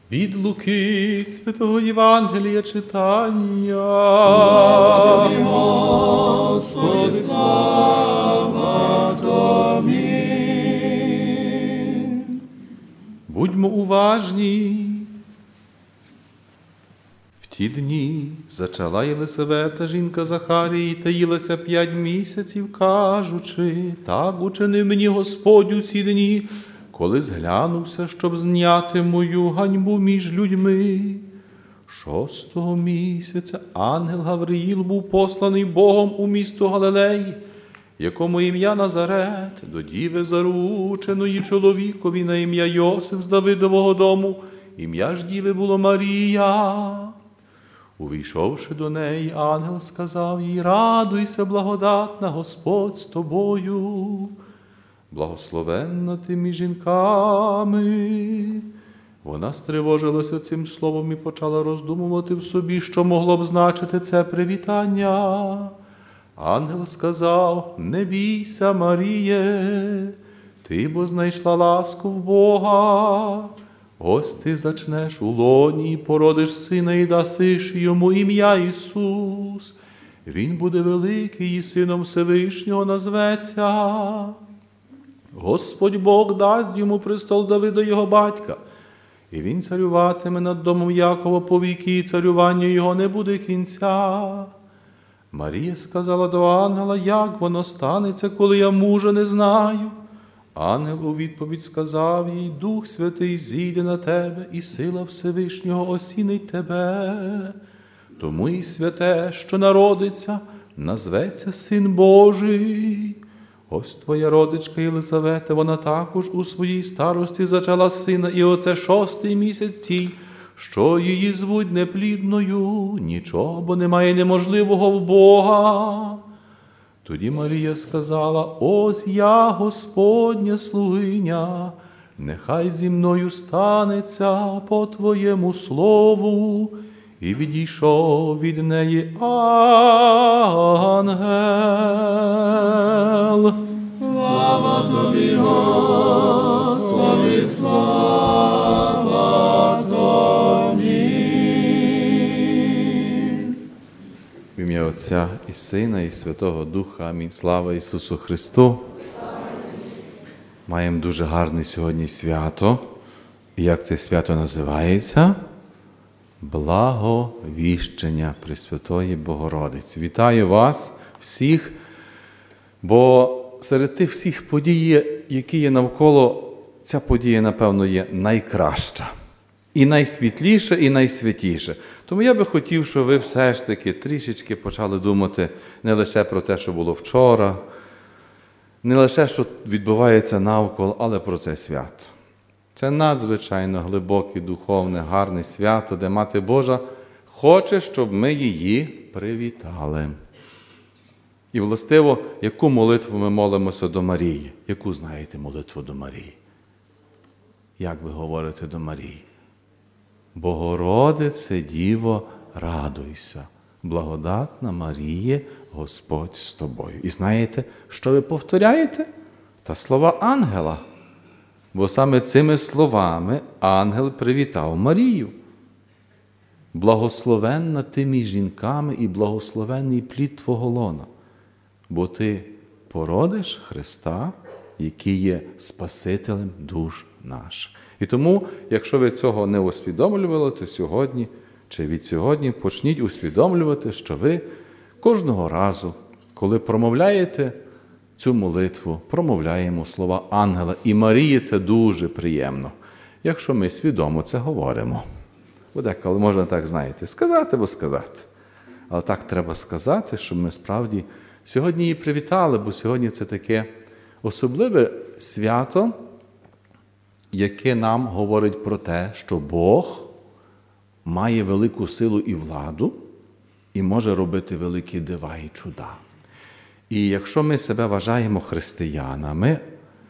Від Луки Святого Євангелія читання. Слава Тобі, Господи, слава Тобі. Будьмо уважні. В ті дні зачала Єлисавета, жінка Захарії, таїлася 5 місяців, кажучи: так учинив мені Господь у ці дні, коли зглянувся, щоб зняти мою ганьбу між людьми. 6-го місяця ангел Гавриїл був посланий Богом у місто Галилеї, якому ім'я Назарет, до діви зарученої чоловікові на ім'я Йосиф з Давидового дому, ім'я ж діви було Марія. Увійшовши до неї, ангел сказав їй: радуйся, благодатна, Господь з тобою. Благословенна ти між жінками. Вона стривожилася цим словом і почала роздумувати в собі, що могло б значити це привітання. Ангел сказав: не бійся, Маріє, ти бо знайшла ласку в Бога. Ось ти зачнеш у лоні і породиш сина, і дасиш йому ім'я Ісус. Він буде великий і сином Всевишнього назветься. Господь Бог дасть йому престол Давида його батька, і він царюватиме над домом Якова повіки, і царюванню його не буде кінця. Марія сказала до ангела: як воно станеться, коли я мужа не знаю? Ангел у відповідь сказав їй: Дух Святий зійде на тебе, і сила Всевишнього осінить тебе. Тому і святе, що народиться, назветься Син Божий. Ось твоя родичка Єлисавета, вона також у своїй старості зачала сина, і оце 6-й місяць цій, що її звуть неплідною. Нічого, бо немає неможливого в Бога. Тоді Марія сказала: ось я, Господня слугиня, нехай зі мною станеться по твоєму слову. І відійшов від неї ангел. Слава Тобі, Господи, слава Тобі. В ім'я Отця і Сина, і Святого Духа. Амінь. Слава Ісусу Христу. Маємо дуже гарне сьогодні свято. І як це свято називається? Благовіщення Пресвятої Богородиці. Вітаю вас всіх, бо серед тих всіх подій, які є навколо, ця подія, напевно, є найкраща. І найсвітліша, і найсвятіша. Тому я би хотів, щоб ви все ж таки трішечки почали думати не лише про те, що було вчора, не лише, що відбувається навколо, але про це свято. Це надзвичайно глибоке, духовне, гарне свято, де Мати Божа хоче, щоб ми її привітали. І, властиво, яку молитву ми молимося до Марії? Яку знаєте молитву до Марії? Як ви говорите до Марії? Богородице, Діво, радуйся, благодатна Маріє, Господь з тобою. І знаєте, що ви повторяєте? Та слова ангела. Бо саме цими словами ангел привітав Марію. Благословенна ти між жінками і благословенний плід твого лона, бо ти породиш Христа, який є Спасителем душ наших. І тому, якщо ви цього не усвідомлювали, то сьогодні, чи від сьогодні, почніть усвідомлювати, що ви кожного разу, коли промовляєте цю молитву, промовляємо слова ангела. І Марії це дуже приємно, якщо ми свідомо це говоримо. Бо деколи можна так, знаєте, сказати або сказати. Але так треба сказати, щоб ми справді сьогодні її привітали, бо сьогодні це таке особливе свято, яке нам говорить про те, що Бог має велику силу і владу і може робити великі дива і чуда. І якщо ми себе вважаємо християнами,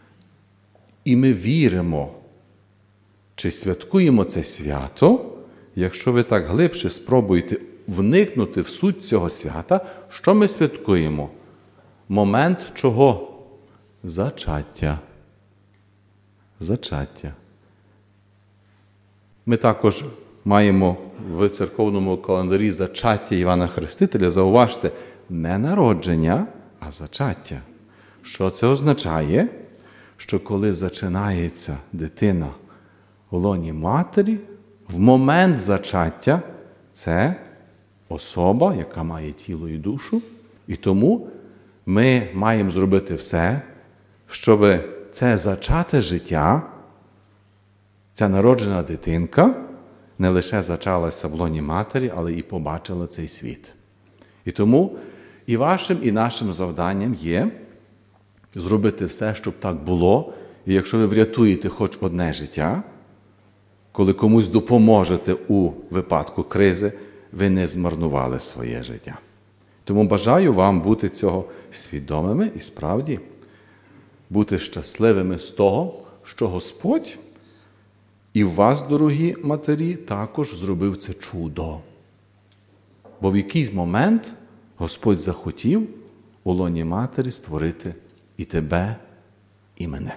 і ми віримо, чи святкуємо це свято, якщо ви так глибше спробуєте вникнути в суть цього свята, що ми святкуємо? Момент чого? Зачаття. Зачаття. Ми також маємо в церковному календарі зачаття Івана Хрестителя. Зауважте, не народження, а зачаття. Що це означає? Що коли зачинається дитина в лоні матері, в момент зачаття це особа, яка має тіло і душу, і тому ми маємо зробити все, щоб це зачате життя, ця народжена дитинка не лише зачалася в лоні матері, але і побачила цей світ. І тому і вашим, і нашим завданням є зробити все, щоб так було. І якщо ви врятуєте хоч одне життя, коли комусь допоможете у випадку кризи, ви не змарнували своє життя. Тому бажаю вам бути цього свідомими і справді бути щасливими з того, що Господь і в вас, дорогі матері, також зробив це чудо. Бо в якийсь момент Господь захотів у лоні матері створити і тебе, і мене.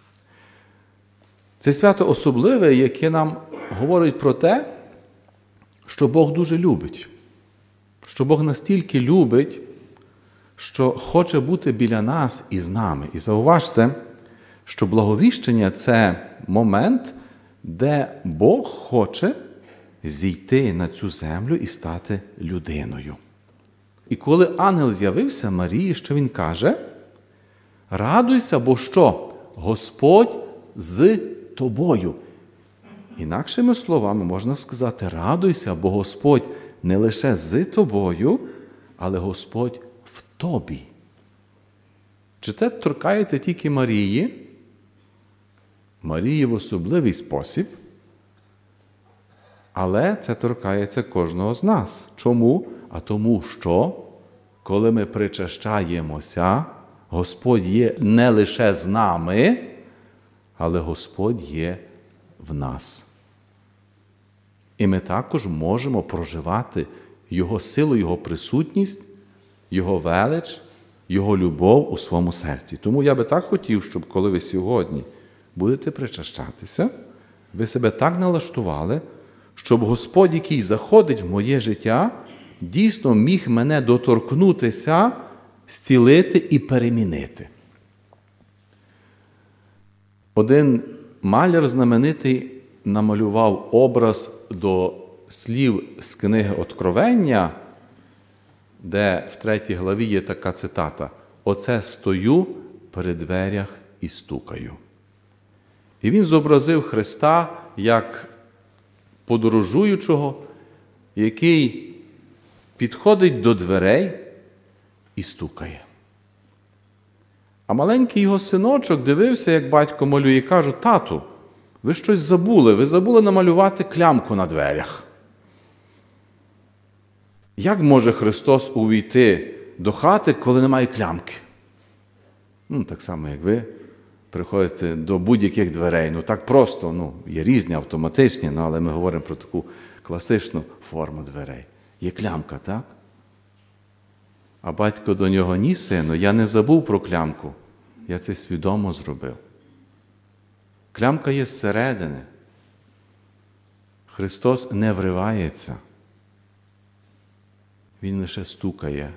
Це свято особливе, яке нам говорить про те, що Бог дуже любить. Що Бог настільки любить, що хоче бути біля нас і з нами. І зауважте, що благовіщення – це момент, де Бог хоче зійти на цю землю і стати людиною. І коли ангел з'явився Марії, що він каже? Радуйся, бо що? Господь з тобою. Інакшими словами можна сказати, радуйся, бо Господь не лише з тобою, але Господь в тобі. Чи це торкається тільки Марії? Марії в особливий спосіб, але це торкається кожного з нас. Чому? А тому, що коли ми причащаємося, Господь є не лише з нами, але Господь є в нас. І ми також можемо проживати Його силу, Його присутність, Його велич, Його любов у своєму серці. Тому я би так хотів, щоб коли ви сьогодні будете причащатися, ви себе так налаштували, щоб Господь, який заходить в моє життя, дійсно міг мене доторкнутися, зцілити і перемінити. Один маляр знаменитий намалював образ до слів з книги Откровення, де в 3 главі є така цитата: «Оце стою при дверях і стукаю». І він зобразив Христа як подорожуючого, який підходить до дверей і стукає. А маленький його синочок дивився, як батько малює, і каже: «Тату, ви щось забули, ви забули намалювати клямку на дверях». Як може Христос увійти до хати, коли немає клямки? Так само, як ви приходите до будь-яких дверей. Так просто, є різні автоматичні, але ми говоримо про таку класичну форму дверей. Є клямка, так? А батько до нього: «Ні, сину, я не забув про клямку, я це свідомо зробив». Клямка є зсередини. Христос не вривається. Він лише стукає.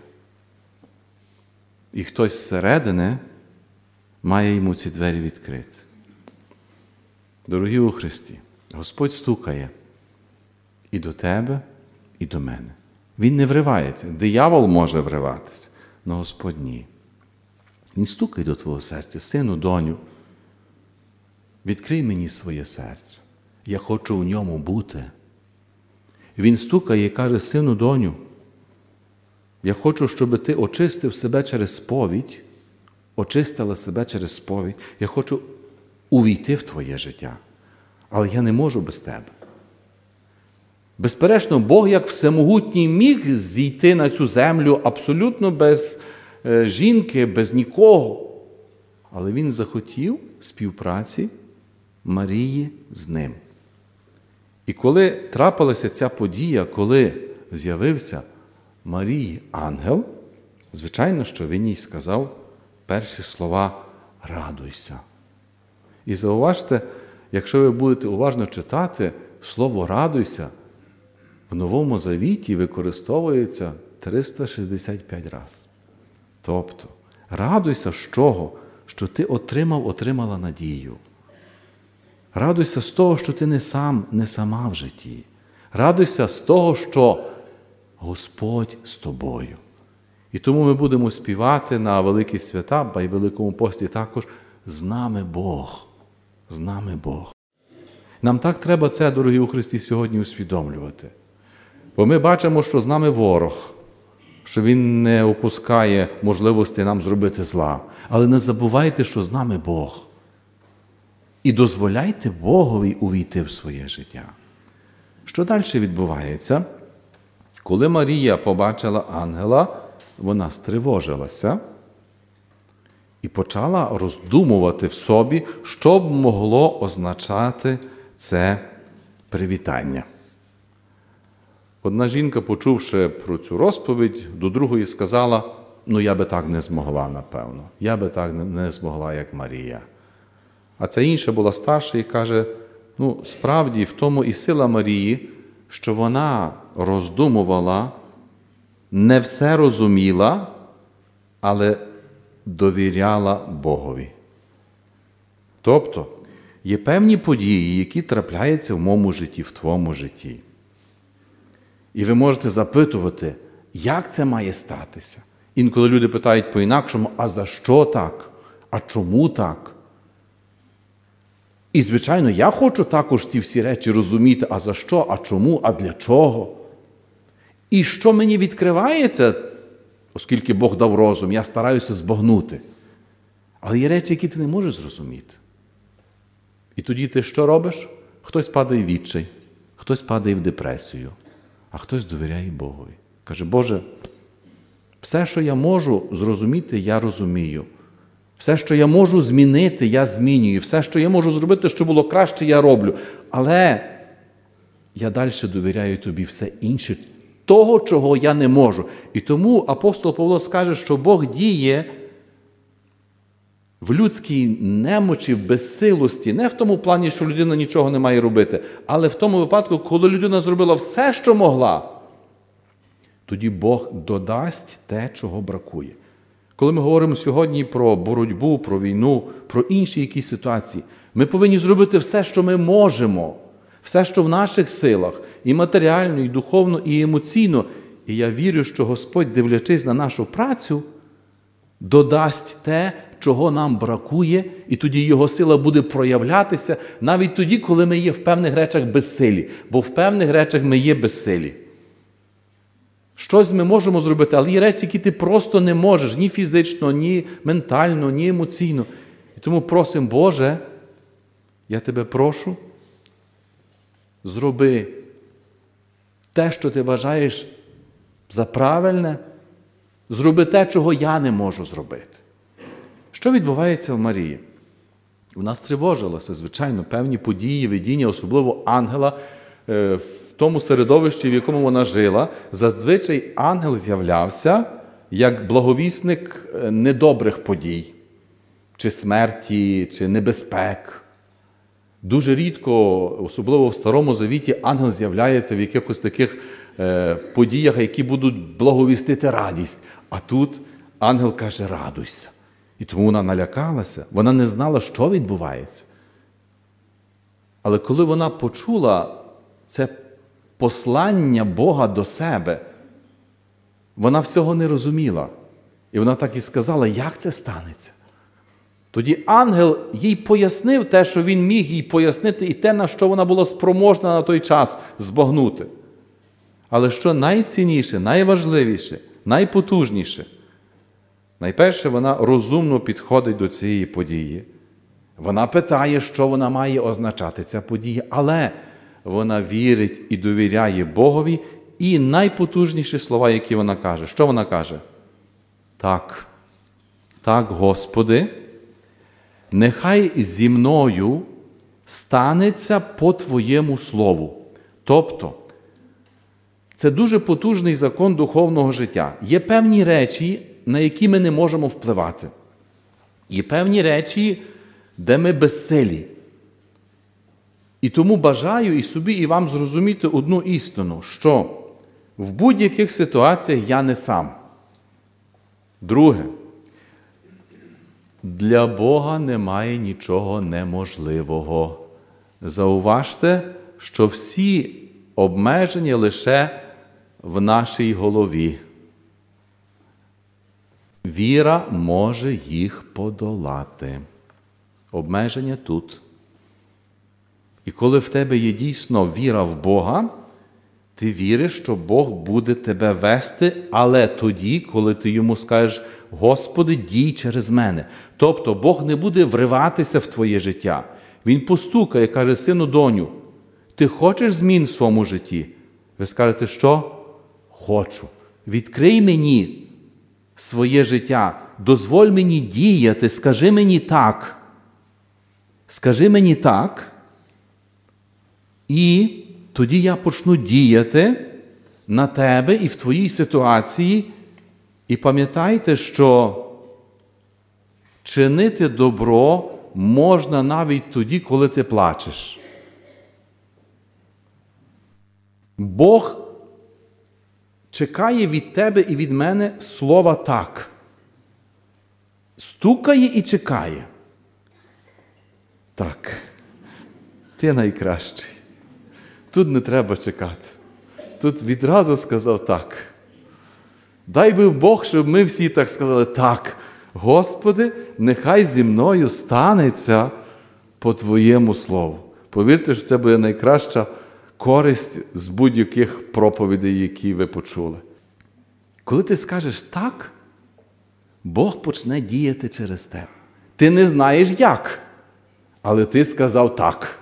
І хтось зсередини має йому ці двері відкрити. Дорогі у Христі, Господь стукає і до тебе, і до мене. Він не вривається. Диявол може вриватися, але Господь ні. Він стукає до твого серця: «Сину, доню, відкрий мені своє серце. Я хочу в ньому бути». Він стукає і каже: «Сину, доню, я хочу, щоб ти очистив себе через сповідь, очистила себе через сповідь. Я хочу увійти в твоє життя, але я не можу без тебе». Безперечно, Бог, як всемогутній, міг зійти на цю землю абсолютно без жінки, без нікого. Але Він захотів співпраці Марії з ним. І коли трапилася ця подія, коли з'явився Марії ангел, звичайно, що він їй сказав перші слова: «Радуйся». І зауважте, якщо ви будете уважно читати, слово «радуйся» в Новому Завіті використовується 365 разів. Тобто, радуйся з чого? Що ти отримала надію. Радуйся з того, що ти не сама в житті. Радуйся з того, що Господь з тобою. І тому ми будемо співати на великі свята, а й Великому пості також «З нами Бог». З нами Бог. Нам так треба це, дорогі у Христі, сьогодні усвідомлювати. Бо ми бачимо, що з нами ворог, що він не опускає можливості нам зробити зла. Але не забувайте, що з нами Бог. І дозволяйте Богові увійти в своє життя. Що далі відбувається? Коли Марія побачила ангела, вона стривожилася і почала роздумувати в собі, що б могло означати це привітання. Одна жінка, почувши про цю розповідь, до другої сказала: я би так не змогла, напевно. Я би так не змогла, як Марія. А ця інша була старша і каже: справді, в тому і сила Марії, що вона роздумувала, не все розуміла, але довіряла Богові. Тобто, є певні події, які трапляються в моєму житті, в твоєму житті. І ви можете запитувати, як це має статися. Інколи люди питають по-інакшому: а за що так? А чому так? І, звичайно, я хочу також ці всі речі розуміти: а за що, а чому, а для чого? І що мені відкривається, оскільки Бог дав розум, я стараюся збагнути. Але є речі, які ти не можеш зрозуміти. І тоді ти що робиш? Хтось падає в відчай, хтось падає в депресію, а хтось довіряє Богові. Каже: Боже, все, що я можу зрозуміти, я розумію. Все, що я можу змінити, я змінюю. Все, що я можу зробити, щоб було краще, я роблю. Але я далі довіряю Тобі все інше, того, чого я не можу. І тому апостол Павло скаже, що Бог діє в людській немочі, в безсилості, не в тому плані, що людина нічого не має робити, але в тому випадку, коли людина зробила все, що могла, тоді Бог додасть те, чого бракує. Коли ми говоримо сьогодні про боротьбу, про війну, про інші якісь ситуації, ми повинні зробити все, що ми можемо, все, що в наших силах, і матеріально, і духовно, і емоційно. І я вірю, що Господь, дивлячись на нашу працю, додасть те, чого нам бракує, і тоді Його сила буде проявлятися навіть тоді, коли ми є в певних речах безсилі, бо в певних речах ми є безсилі. Щось ми можемо зробити, але є речі, які ти просто не можеш ні фізично, ні ментально, ні емоційно. І тому просимо: Боже, я Тебе прошу, зроби те, що Ти вважаєш за правильне, зроби те, чого я не можу зробити. Що відбувається в Марії? Вона стривожилася, звичайно, певні події, видіння, особливо ангела, в тому середовищі, в якому вона жила. Зазвичай ангел з'являвся як благовісник недобрих подій, чи смерті, чи небезпек. Дуже рідко, особливо в Старому Завіті, ангел з'являється в якихось таких подіях, які будуть благовістити радість. А тут ангел каже: радуйся. І тому вона налякалася, вона не знала, що відбувається. Але коли вона почула це послання Бога до себе, вона всього не розуміла. І вона так і сказала: як це станеться? Тоді ангел їй пояснив те, що він міг їй пояснити, і те, на що вона була спроможна на той час збагнути. Але що найцінніше, найважливіше, найпотужніше? Найперше, вона розумно підходить до цієї події. Вона питає, що вона має означати ця подія, але вона вірить і довіряє Богові. І найпотужніші слова, які вона каже. Що вона каже? Так, Господи, нехай зі мною станеться по Твоєму слову. Тобто, це дуже потужний закон духовного життя. Є певні речі, на які ми не можемо впливати. Є певні речі, де ми безсилі. І тому бажаю і собі, і вам зрозуміти одну істину, що в будь-яких ситуаціях я не сам. Друге, для Бога немає нічого неможливого. Зауважте, що всі обмеження лише в нашій голові. Віра може їх подолати. Обмеження тут. І коли в тебе є дійсно віра в Бога, ти віриш, що Бог буде тебе вести, але тоді, коли ти йому скажеш: Господи, дій через мене. Тобто Бог не буде вриватися в твоє життя. Він постукає, каже: сину, доню, ти хочеш змін в своєму житті? Ви скажете: що? Хочу. Відкрий мені своє життя, дозволь мені діяти, скажи мені так. Скажи мені так, і тоді я почну діяти на тебе і в твоїй ситуації. І пам'ятайте, що чинити добро можна навіть тоді, коли ти плачеш. Бог чекає від тебе і від мене слова «так». Стукає і чекає. Так, ти найкращий. Тут не треба чекати. Тут відразу сказав «так». Дай би Бог, щоб ми всі так сказали: «Так, Господи, нехай зі мною станеться по Твоєму слову». Повірте, що це буде найкраща користь з будь-яких проповідей, які ви почули. Коли ти скажеш «так», Бог почне діяти через тебе. Ти не знаєш як, але ти сказав «так».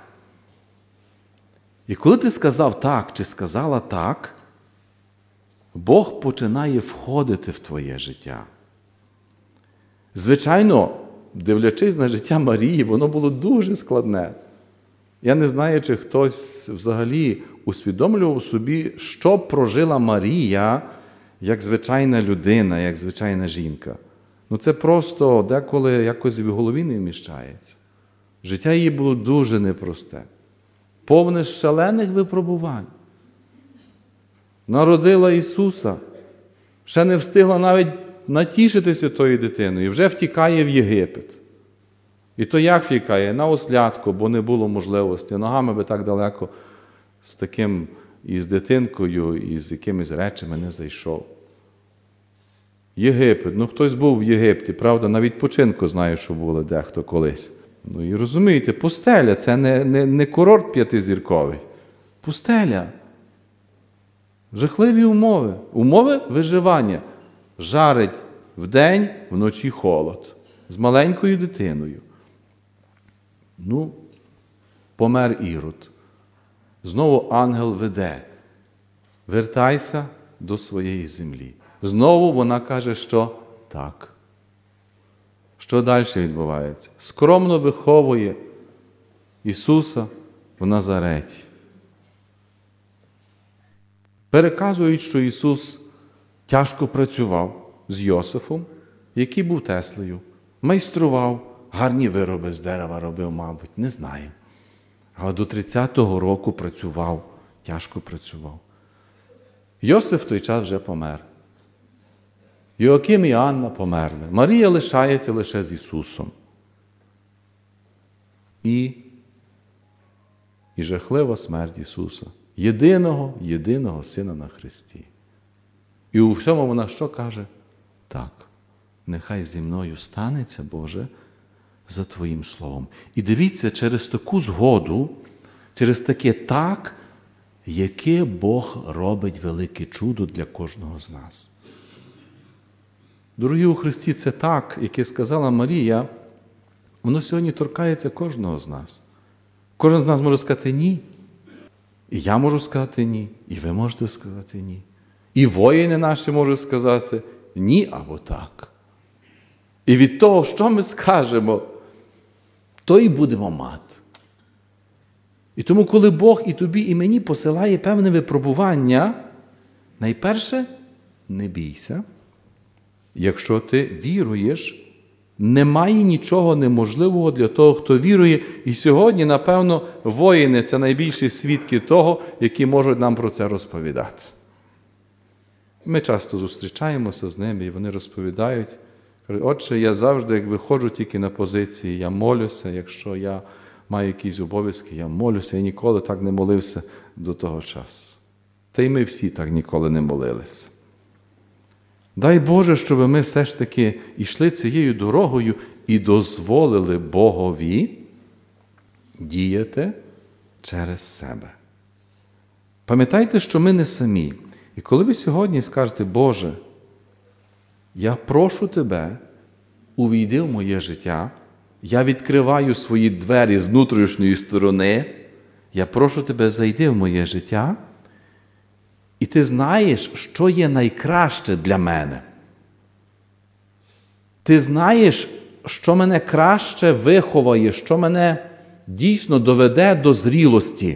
І коли ти сказав «так» чи сказала «так», Бог починає входити в твоє життя. Звичайно, дивлячись на життя Марії, воно було дуже складне. Я не знаю, чи хтось взагалі усвідомлював собі, що прожила Марія як звичайна людина, як звичайна жінка. Ну це просто деколи якось в голові не вміщається. Життя її було дуже непросте, повне шалених випробувань. Народила Ісуса, ще не встигла навіть натішитися тою дитиною, вже втікає в Єгипет. І то як втікає? На ослядку, бо не було можливості. Ногами би так далеко з таким, і з дитинкою, і з якимись речами не зайшов. Єгипет. Ну, хтось був в Єгипті, правда, на відпочинку знаю, що було дехто колись. Ну, і розумієте, пустеля – це не курорт п'ятизірковий. Пустеля. Жахливі умови. Умови виживання. Жарить вдень, вночі холод. З маленькою дитиною. Ну, помер Ірод. Знову ангел веде: вертайся до своєї землі. Знову вона каже, що так. Що далі відбувається? Скромно виховує Ісуса в Назареті. Переказують, що Ісус тяжко працював з Йосифом, який був Теслею, майстрував, гарні вироби з дерева робив, мабуть, не знаємо. Але до 30-го року працював, тяжко працював. Йосиф в той час вже помер. Йоаким і Анна померли. Марія лишається лише з Ісусом. І жахлива смерть Ісуса. Єдиного Сина на хресті. І у всьому вона що каже? Так, нехай зі мною станеться, Боже, за Твоїм словом. І дивіться, через таку згоду, через таке «так», яке Бог робить велике чудо для кожного з нас. Дорогі у Христі, це «так», яке сказала Марія, воно сьогодні торкається кожного з нас. Кожен з нас може сказати «ні». І я можу сказати «ні», і ви можете сказати «ні». І воїни наші можуть сказати «ні» або «так». І від того, що ми скажемо, то і будемо мати. І тому, коли Бог і тобі, і мені посилає певне випробування, найперше, не бійся, якщо ти віруєш Немає нічого неможливого для того, хто вірує. І сьогодні, напевно, воїни – це найбільші свідки того, які можуть нам про це розповідати. Ми часто зустрічаємося з ними, і вони розповідають. Кажуть, отче, я завжди, як виходжу тільки на позиції, я молюся, якщо я маю якісь обов'язки, я молюся, я ніколи так не молився до того часу. Та й ми всі так ніколи не молилися. Дай Боже, щоб ми все ж таки йшли цією дорогою і дозволили Богові діяти через себе. Пам'ятайте, що ми не самі. І коли ви сьогодні скажете, Боже, я прошу Тебе, увійди в моє життя, я відкриваю свої двері з внутрішньої сторони, я прошу Тебе, зайди в моє життя, і ти знаєш, що є найкраще для мене. Ти знаєш, що мене краще виховає, що мене дійсно доведе до зрілості.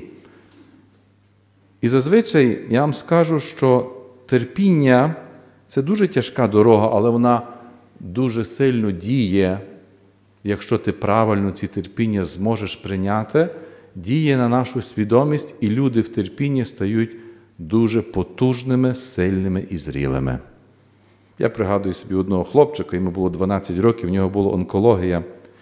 І зазвичай я вам скажу, що терпіння – це дуже тяжка дорога, але вона дуже сильно діє, якщо ти правильно ці терпіння зможеш прийняти, діє на нашу свідомість, і люди в терпінні стають дуже потужними, сильними і зрілими. Я пригадую собі одного хлопчика, йому було 12 років, в нього була онкологія.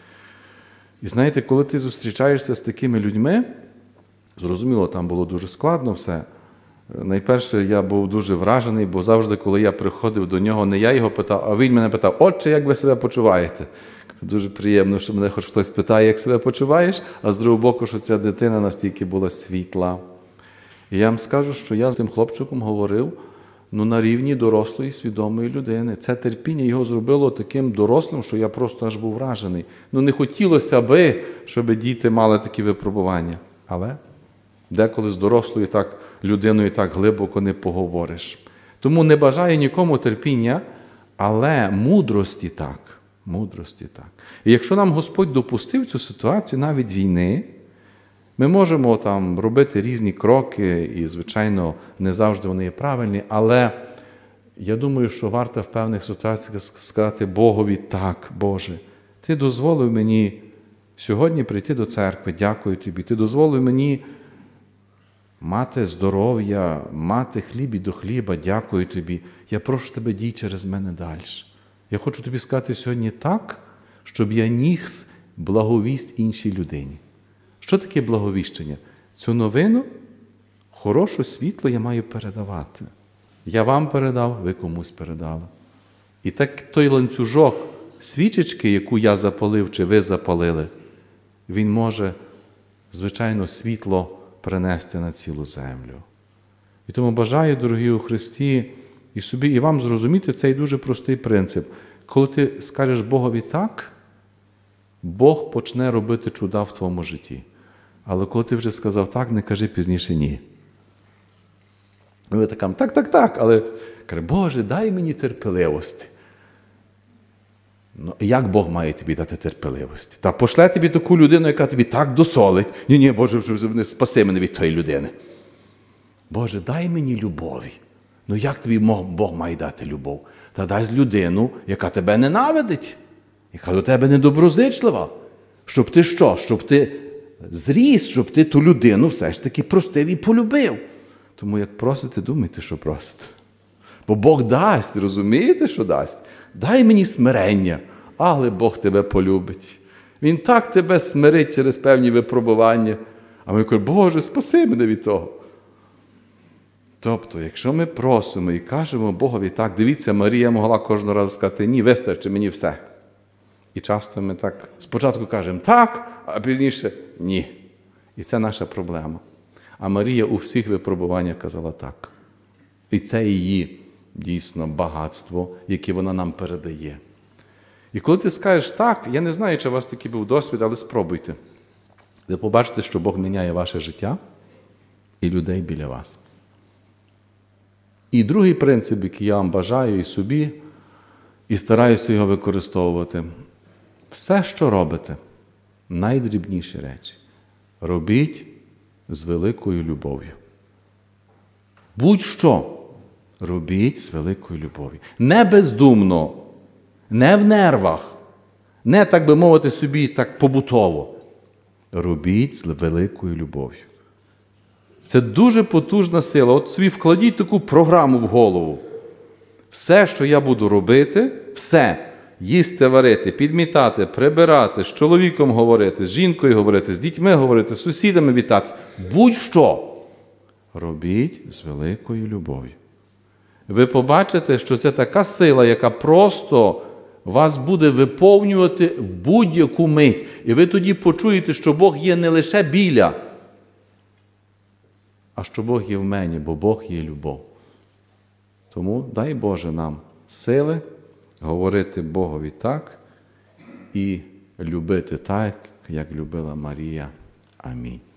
І знаєте, коли ти зустрічаєшся з такими людьми, зрозуміло, там було дуже складно все. Найперше, я був дуже вражений, бо завжди, коли я приходив до нього, не я його питав, а він мене питав, отче, як ви себе почуваєте? Дуже приємно, що мене хоч хтось питає, як себе почуваєш, а з другого боку, що ця дитина настільки була світла. І я вам скажу, що я з тим хлопчиком говорив на рівні дорослої, свідомої людини. Це терпіння його зробило таким дорослим, що я просто аж був вражений. Не хотілося би, щоб діти мали такі випробування. Але деколи з дорослою людиною так глибоко не поговориш. Тому не бажаю нікому терпіння, але мудрості так. Мудрості так. І якщо нам Господь допустив цю ситуацію, навіть війни, ми можемо там робити різні кроки, і, звичайно, не завжди вони є правильні, але я думаю, що варто в певних ситуаціях сказати Богові, так, Боже, Ти дозволив мені сьогодні прийти до церкви, дякую Тобі, Ти дозволив мені мати здоров'я, мати хліб і до хліба, дякую Тобі. Я прошу Тебе, дій через мене далі. Я хочу Тобі сказати сьогодні так, щоб я ніс благовість іншій людині. Що таке благовіщення? Цю новину, хороше світло я маю передавати. Я вам передав, ви комусь передали. І так той ланцюжок свічечки, яку я запалив чи ви запалили, він може, звичайно, світло принести на цілу землю. І тому бажаю, дорогі у Христі, і собі, і вам зрозуміти цей дуже простий принцип. Коли ти скажеш Богові так, Бог почне робити чуда в твоєму житті. Але коли ти вже сказав так, не кажи пізніше ні. Ви така, так, але каже, Боже, дай мені терпеливості. Як Бог має тобі дати терпеливості? Та пошле тобі таку людину, яка тобі так досолить. Ні, Боже, вже спаси мене від тої людини. Боже, дай мені любові. Як тобі Бог має дати любов? Та дай людину, яка тебе ненавидить, яка до тебе недоброзичлива. Щоб ти що? Щоб ти зріс, щоб ти ту людину все ж таки простив і полюбив. Тому як просите, думайте, що просите. Бо Бог дасть, розумієте, що дасть? Дай мені смирення, але Бог тебе полюбить. Він так тебе смирить через певні випробування. А ми кажемо, Боже, спаси мене від того. Тобто, якщо ми просимо і кажемо Богові так, дивіться, Марія могла кожного разу сказати, ні, вистачить мені все. І часто ми так спочатку кажемо так, а пізніше ні. І це наша проблема. А Марія у всіх випробуваннях казала так. І це її, дійсно, багатство, яке вона нам передає. І коли ти скажеш так, я не знаю, чи у вас такий був досвід, але спробуйте. Ви побачите, що Бог міняє ваше життя і людей біля вас. І другий принцип, який я вам бажаю і собі, і стараюся його використовувати. Все, що робите, найдрібніші речі, робіть з великою любов'ю. Будь-що робіть з великою любов'ю. Не бездумно, не в нервах, Не, так би мовити, собі так побутово. Робіть з великою любов'ю. Це дуже потужна сила. От собі вкладіть таку програму в голову. Все, що я буду робити, все. Їсти, варити, підмітати, прибирати, з чоловіком говорити, з жінкою говорити, з дітьми говорити, з сусідами вітатися. Будь-що. Робіть з великою любов'ю. Ви побачите, що це така сила, яка просто вас буде виповнювати в будь-яку мить. І ви тоді почуєте, що Бог є не лише біля, а що Бог є в мені, бо Бог є любов. Тому дай Боже нам сили говорити Богові так і любити так, як любила Марія. Амінь.